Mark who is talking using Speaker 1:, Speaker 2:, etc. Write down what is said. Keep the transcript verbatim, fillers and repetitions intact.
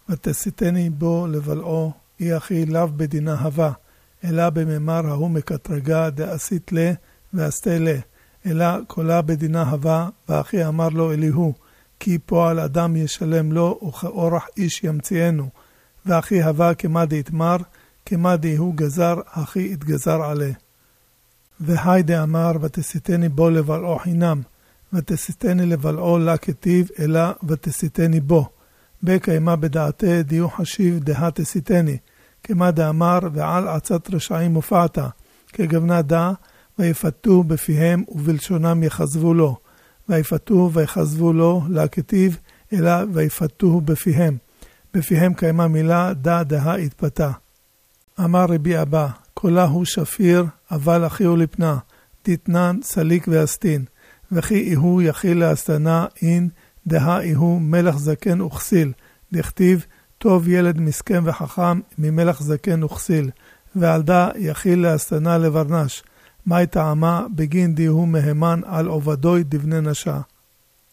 Speaker 1: ותסיתני בו לבלעו, אי אחי לאו בדינה הווה, אלא בממר ההוא מקטרגה דעשית לה ועשתה לה, אלא קולה בדינה הווה, ואחי אמר לו אליהו, כי פועל אדם ישלם לו, וכאורח איש ימציאנו, ואחי הווה כמה דהתמר, כמה דהוא גזר, אחי התגזר עליה. והי דאמר, ותסיתני בו לבלעו חינם, ותסיתני לבלעו לה כתיב, אלא ותסיתני בו. בקיימה בדעתה דיו חשיב דה תסיתני, כמה דאמר, ועל עצת רשעים מופעתה, כגוונה דע, ויפתו בפיהם ובלשונם יחזבו לו, ויפתו ויחזבו לו לה כתיב, אלא ויפתו בפיהם. בפיהם קיימה מילה דע דה התפתה. אמר רבי אבא, קולה הוא שפיר, אבל אחי הוא לפנה, תתנן סליק ואסתין, וכי איהו יחיל להסתנה אין, דה איהו מלך זקן וכסיל, דכתיב, טוב ילד מסכם וחכם ממלך זקן וכסיל, ועל דה יחיל להסתנה לברנש, מה טעמה בגין דיהו מהמן על עובדוי דבני נשה.